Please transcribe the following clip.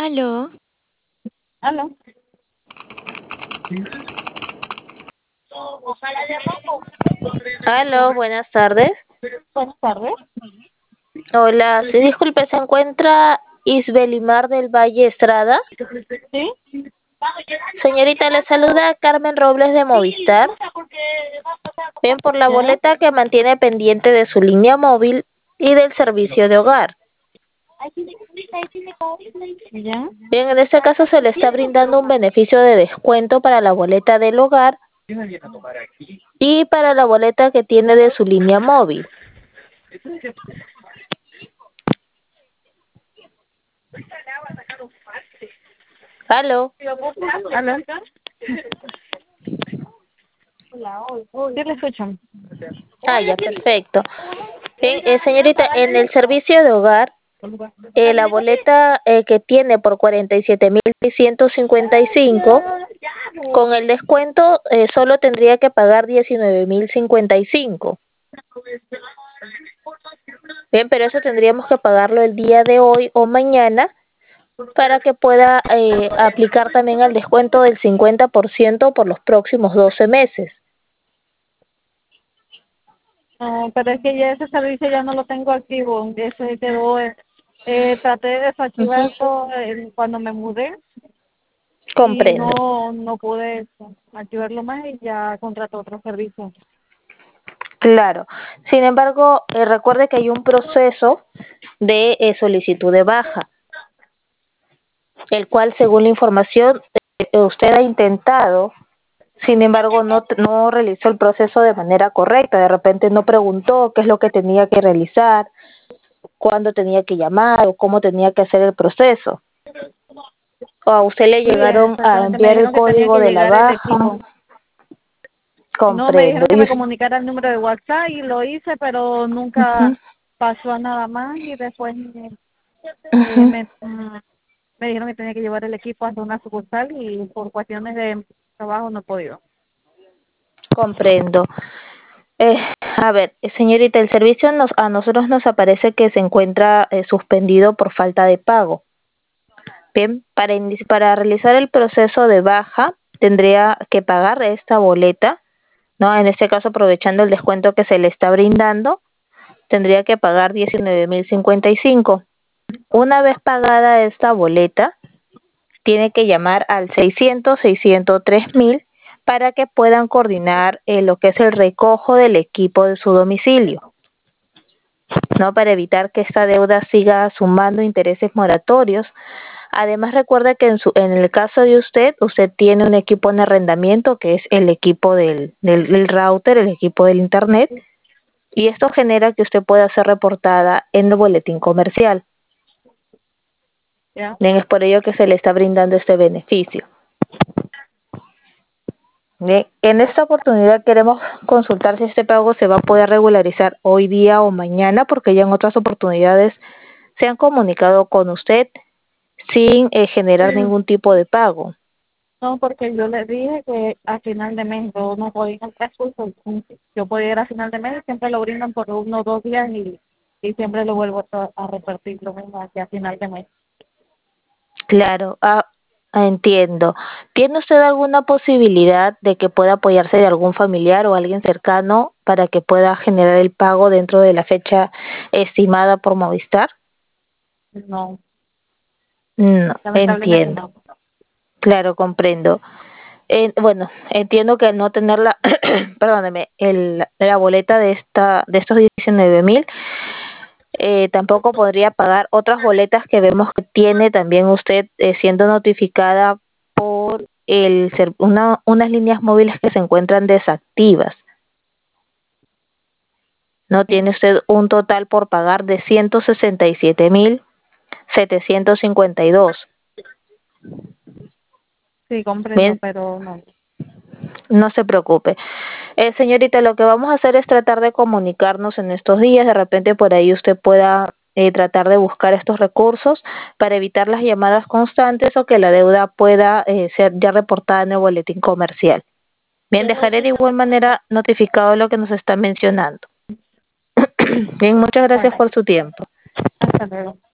Aló, Aló. Aló, buenas tardes. Buenas tardes. Hola, sí, disculpe, ¿se encuentra Isbelimar del Valle Estrada? ¿Sí? Señorita, le saluda Carmen Robles de Movistar. Bien, por la ¿Ya? boleta que mantiene pendiente de su línea móvil y del servicio de hogar. ¿Ya? Bien, en este caso se le está brindando un beneficio de descuento para la boleta del hogar y para la boleta que tiene de su línea móvil. Aló. Aló. Sí, le escuchan. Ah, ya, perfecto. Bien, señorita, en el servicio de hogar, la boleta que tiene por 47.655, con el descuento solo tendría que pagar 19.055. Bien, pero eso tendríamos que pagarlo el día de hoy o mañana para que pueda aplicar también el descuento del 50% por los próximos 12 meses. No, pero es que ya ese servicio ya no lo tengo activo. Ese quedó, traté de Ujú. desactivarlo cuando me mudé y Comprendo. no pude activarlo más y ya contraté otro servicio. Claro. Sin embargo, recuerde que hay un proceso de solicitud de baja, el cual, según la información, usted ha intentado, sin embargo, no realizó el proceso de manera correcta. De repente no preguntó qué es lo que tenía que realizar, cuándo tenía que llamar o cómo tenía que hacer el proceso. O a usted le Sí, llegaron a exactamente. Me enviar el dijeron que tenía código que de la llegar el baja. equipo. No, me Comprendo. dijeron que me comunicara el número de WhatsApp y lo hice, pero nunca Ujú, pasó a nada más y después ujú. me dijeron que tenía que llevar el equipo hasta una sucursal y por cuestiones de trabajo no he podido. Comprendo. Eh, a ver, señorita, el servicio a nosotros nos aparece que se encuentra suspendido por falta de pago. Bien, para realizar el proceso de baja tendría que pagar esta boleta, ¿no? En este caso, aprovechando el descuento que se le está brindando, tendría que pagar 19.055. Una vez pagada esta boleta, tiene que llamar al 600-603.000 para que puedan coordinar lo que es el recojo del equipo de su domicilio, ¿no? Para evitar que esta deuda siga sumando intereses moratorios. Además, recuerda que en el caso de usted tiene un equipo en arrendamiento que es el equipo del router, el equipo del internet, y esto genera que usted pueda ser reportada en el boletín comercial. ¿Ya? Bien, es por ello que se le está brindando este beneficio. Bien, en esta oportunidad queremos consultar si este pago se va a poder regularizar hoy día o mañana, porque ya en otras oportunidades se han comunicado con usted sin generar ningún tipo de pago. No, porque yo les dije que a final de mes yo no podía entrar curso. Yo podía ir a final de mes, siempre lo brindan por 1 o 2 días y siempre lo vuelvo a repartir lo mismo hacia final de mes. Claro, entiendo. ¿Tiene usted alguna posibilidad de que pueda apoyarse de algún familiar o alguien cercano para que pueda generar el pago dentro de la fecha estimada por Movistar? No, No, lamentablemente entiendo. no. Claro, comprendo. Bueno, entiendo que al no tener la, perdóneme, la boleta de estos 19.000, tampoco podría pagar otras boletas que vemos que tiene también usted siendo notificada por unas líneas móviles que se encuentran desactivas. No tiene usted un total por pagar de 167.752. Sí, comprendo, Bien, pero no. no se preocupe. Señorita, lo que vamos a hacer es tratar de comunicarnos en estos días. De repente por ahí usted pueda tratar de buscar estos recursos para evitar las llamadas constantes o que la deuda pueda ser ya reportada en el boletín comercial. Bien, dejaré de igual manera notificado lo que nos está mencionando. Bien, muchas gracias Bueno, por su tiempo. hasta luego.